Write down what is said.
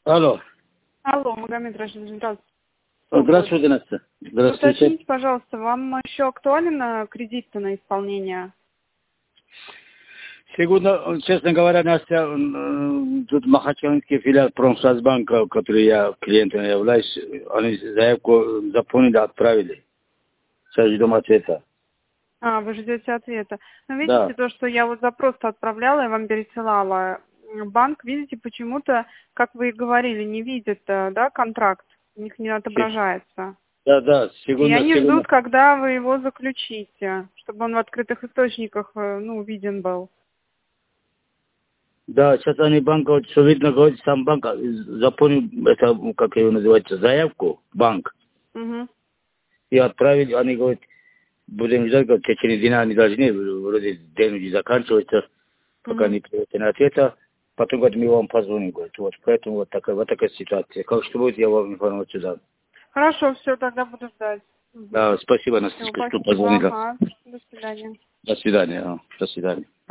Алло. Алло, Магомед Рашидович, здравствуйте. Здравствуйте, Настя. Здравствуйте. Уточните, пожалуйста, вам еще актуален кредит на исполнение? Сегодня, честно говоря, Настя, тут Махачкалинский филиал Промсвязьбанка, который я клиентом являюсь, они заявку заполнили, отправили. Сейчас ждем ответа. Вы ждете ответа. Ну, видите, Да. то, что я вот запрос отправляла, я вам пересылала. Банк, видите, почему-то, как вы и говорили, не видит, да, контракт, у них не отображается. Да. И они ждут, когда вы его заключите, чтобы он в открытых источниках, виден был. Да, сейчас они банк, вот, что видно, говорит, сам банк заполнил, это, как его называется, заявку, банк, Угу. и отправили, они говорят, будем ждать, говорят, в течение дня они должны, вроде день уже заканчивается, пока не придет на ответа, потом, говорят, мы вам позвоним, говорят, вот, поэтому вот такая ситуация. Как что будет, я вам информацию дам. Хорошо, все, тогда буду ждать. Да, спасибо, Настя, что позвонила. Ага, до свидания. До свидания. До свидания.